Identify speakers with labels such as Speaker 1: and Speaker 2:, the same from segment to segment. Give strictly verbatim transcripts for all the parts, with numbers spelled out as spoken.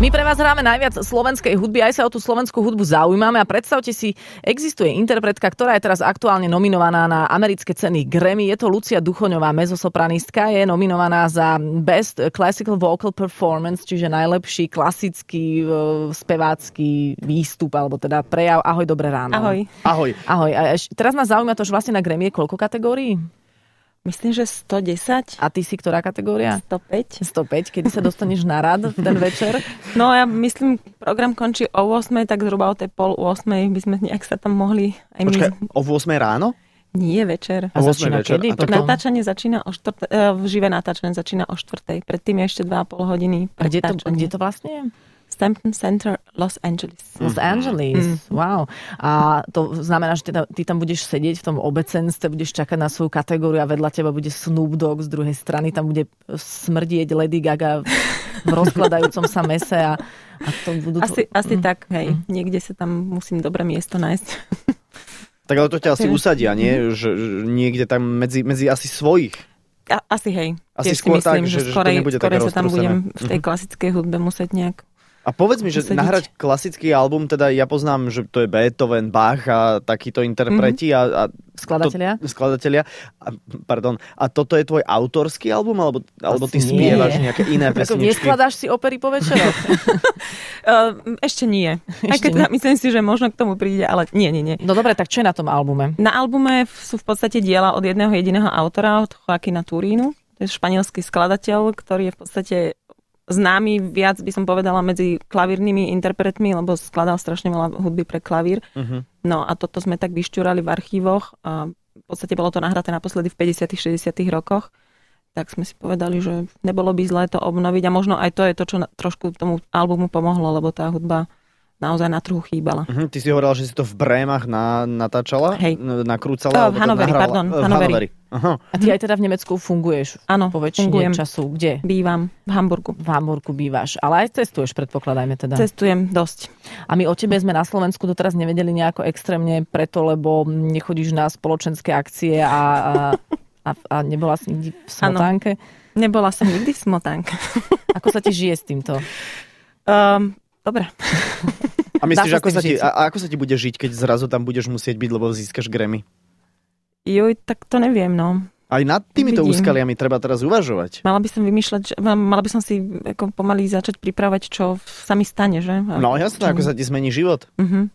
Speaker 1: My pre vás hráme najviac slovenskej hudby, aj sa o tú slovenskú hudbu zaujímame a predstavte si, existuje interpretka, ktorá je teraz aktuálne nominovaná na americké ceny Grammy. Je to Lucia Duchoňová, mezosopranistka, je nominovaná za Best Classical Vocal Performance, čiže najlepší klasický spevácky výstup, alebo teda prejav. Ahoj, dobré ráno.
Speaker 2: Ahoj.
Speaker 3: Ahoj.
Speaker 1: Ahoj. A teraz nás zaujíma to, že vlastne na Grammy je koľko kategórií?
Speaker 2: Myslím, že sto desať.
Speaker 1: A ty si ktorá kategória?
Speaker 2: sto päť.
Speaker 1: sto päť. Kedy sa dostaneš na rad v ten večer?
Speaker 2: No ja myslím, program končí o ôsmej, tak zhruba o tej pol ôsmej by sme nejak sa tam mohli aj
Speaker 3: Počkaj,
Speaker 2: my...
Speaker 3: o ôsmej ráno?
Speaker 2: Nie, večer.
Speaker 1: A začína
Speaker 3: večer.
Speaker 1: kedy?
Speaker 3: A to...
Speaker 2: Natáčanie začína o štvrtej, uh, živé natáčanie začína o štvrtej. Predtým je ešte dva a pol hodiny.
Speaker 1: A kde to, kde to vlastne je?
Speaker 2: Stanton Center, Los Angeles.
Speaker 1: Los Angeles, mm. wow. A to znamená, že teda, ty tam budeš sedieť v tom obecenstve, budeš čakať na svoju kategóriu a vedľa teba bude Snoop Dogg z druhej strany, tam bude smrdieť Lady Gaga v rozkladajúcom sa mese a, a to budú...
Speaker 2: Asi,
Speaker 1: to...
Speaker 2: asi
Speaker 1: mm.
Speaker 2: tak, hej. Mm. Niekde sa tam musím dobré miesto nájsť.
Speaker 3: Tak ale to ťa asi usadia, nie? Že, že niekde tam medzi, medzi asi svojich.
Speaker 2: A, asi hej.
Speaker 3: Asi
Speaker 2: Tiež
Speaker 3: skôr
Speaker 2: myslím,
Speaker 3: tak, že,
Speaker 2: že
Speaker 3: že
Speaker 2: skorej,
Speaker 3: to nebude
Speaker 2: skorej
Speaker 3: také
Speaker 2: sa tam
Speaker 3: roztrúsené.
Speaker 2: budem v tej klasickej hudbe musieť nejak...
Speaker 3: A povedz mi, že
Speaker 2: usediť.
Speaker 3: nahrať klasický album, teda ja poznám, že to je Beethoven, Bach a takíto interpreti mm-hmm. a, a
Speaker 1: skladatelia.
Speaker 3: To, skladatelia. A, pardon. A toto je tvoj autorský album, alebo, alebo ty
Speaker 1: nie.
Speaker 3: spievaš nejaké iné pesničky?
Speaker 1: Neskladáš si opery po večeroch?
Speaker 2: Ešte nie.
Speaker 1: Ešte
Speaker 2: Aj keď
Speaker 1: nie.
Speaker 2: Myslím si, že možno k tomu príde, ale nie, nie, nie.
Speaker 1: No dobre, tak čo je na tom albume?
Speaker 2: Na albume sú v podstate diela od jedného jediného autora, od Joaquina Turínu. To je španielský skladateľ, ktorý je v podstate známy viac, by som povedala, medzi klavírnymi interpretmi, lebo skladal strašne veľa hudby pre klavír. Uh-huh. No a toto sme tak vyšťurali v archívoch a v podstate bolo to nahraté naposledy v päťdesiatych šesťdesiatych rokoch. Tak sme si povedali, že nebolo by zlé to obnoviť a možno aj to je to, čo trošku tomu albumu pomohlo, lebo tá hudba naozaj na trhu chýbala.
Speaker 3: Uh-huh. Ty si hovorila, že si to v Brémach na, natáčala?
Speaker 2: Hej.
Speaker 3: Nakrúcala?
Speaker 2: Oh, v Hanoveri, pardon.
Speaker 3: V
Speaker 2: Hanoveri.
Speaker 3: Aha.
Speaker 1: A ty aj teda v Nemecku funguješ?
Speaker 2: Áno,
Speaker 1: po väčšine
Speaker 2: fungujem.
Speaker 1: času. Kde?
Speaker 2: Bývam v Hamburgu.
Speaker 1: V Hamburgu bývaš. Ale aj cestuješ, predpokladajme teda.
Speaker 2: Cestujem dosť.
Speaker 1: A my o tebe sme na Slovensku doteraz nevedeli nejako extrémne preto, lebo nechodíš na spoločenské akcie a, a, a, a nebola si nikdy v smotánke?
Speaker 2: Ano. Nebola som nikdy v smotánke.
Speaker 1: Ako sa ti žije s týmto?
Speaker 2: Um, dobre.
Speaker 3: A myslíš, ako sa, ti, a ako sa ti bude žiť, keď zrazu tam budeš musieť byť, lebo získaš Grammy?
Speaker 2: Joj, tak to neviem, no.
Speaker 3: Aj nad týmito
Speaker 2: Vidím.
Speaker 3: úskaliami treba teraz uvažovať.
Speaker 2: Mala by som vymýšľať, že, mala by som si ako pomaly začať pripravať, čo sa mi stane, že? A
Speaker 3: no jasné, ako sa ti zmení život.
Speaker 2: Uh-huh.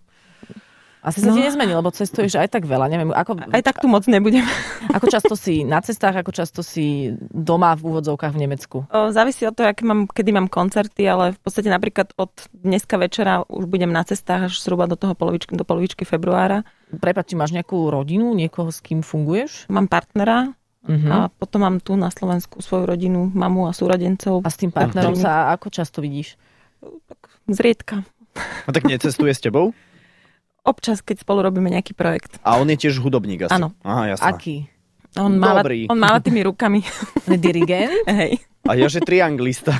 Speaker 1: Asi sa
Speaker 2: No.
Speaker 1: ti nezmenil, lebo cestuješ aj tak veľa. Neviem, ako,
Speaker 2: Aj tak tu moc nebudem.
Speaker 1: ako často si na cestách, ako často si doma v úvodzovkách v Nemecku?
Speaker 2: O, závisí od toho, aké mám, kedy mám koncerty, ale v podstate napríklad od dneska večera už budem na cestách až zhruba do toho polovičky, do polovičky februára.
Speaker 1: Prepáč, máš nejakú rodinu, niekoho, s kým funguješ?
Speaker 2: Mám partnera
Speaker 1: Uh-huh.
Speaker 2: a potom mám tu na Slovensku svoju rodinu, mamu a súrodencov.
Speaker 1: A s tým partnerom uh-huh. sa ako často vidíš?
Speaker 2: Tak zriedka.
Speaker 3: A tak necestuje s tebou?
Speaker 2: Občas, keď spolu robíme nejaký projekt.
Speaker 3: A on je tiež hudobník asi?
Speaker 2: Áno.
Speaker 3: Aha, jasné.
Speaker 1: Aký?
Speaker 2: On máva,
Speaker 3: Dobrý.
Speaker 2: on máva tými rukami.
Speaker 1: Dirigent?
Speaker 2: Hej.
Speaker 3: A ja, že trianglista.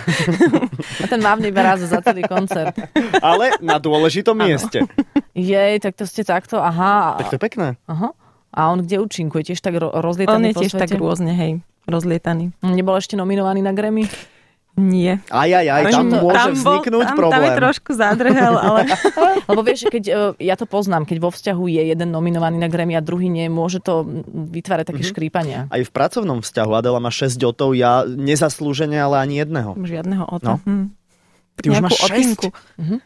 Speaker 1: A ten mávne iba raz za celý koncert.
Speaker 3: Ale na dôležitom mieste.
Speaker 1: Jej, tak to ste takto, aha.
Speaker 3: Tak to je pekné.
Speaker 1: Aha. A on kde účinkuje? Tiež tak ro- rozlietaný
Speaker 2: On je
Speaker 1: po
Speaker 2: tiež
Speaker 1: svete?
Speaker 2: tak rôzne, hej, rozlietaný.
Speaker 1: Nebol ešte nominovaný na Grammy?
Speaker 2: Nie.
Speaker 3: Aj, aj, aj, tam
Speaker 2: to-
Speaker 3: môže
Speaker 2: tam bol-
Speaker 3: vzniknúť
Speaker 2: tam,
Speaker 3: problém.
Speaker 2: Tam je trošku zádrhel, ale...
Speaker 1: Lebo vieš, keď, ja to poznám, keď vo vzťahu je jeden nominovaný na Grammy a druhý nie, môže to vytvárať také mm-hmm. škrípania.
Speaker 3: Aj v pracovnom vzťahu. Adela má šesť otov, ja nezaslúžene, ale ani jedného.
Speaker 2: Žiadneho o to.
Speaker 3: No.
Speaker 2: Hm.
Speaker 3: Ty už máš šesť?
Speaker 1: Mhm.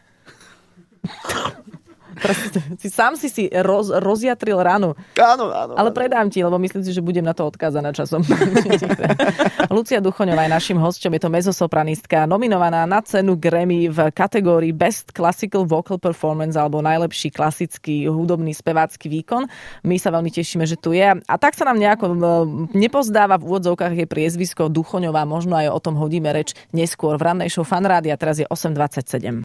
Speaker 1: Proste, si, sám si si roz, rozjatril ranu.
Speaker 3: Áno, áno.
Speaker 1: Ale
Speaker 3: áno.
Speaker 1: predám ti, lebo myslím si, že budem na to odkázaná časom. Lucia Duchoňová je našim hosťom, je to mezosopranistka, nominovaná na cenu Grammy v kategórii Best Classical Vocal Performance alebo najlepší klasický hudobný spevácky výkon. My sa veľmi tešíme, že tu je. A tak sa nám nejako nepozdáva v úvodzovkách jej priezvisko Duchoňová, možno aj o tom hodíme reč neskôr v rannej show Fan Rádia, teraz je osem dvadsaťsedem.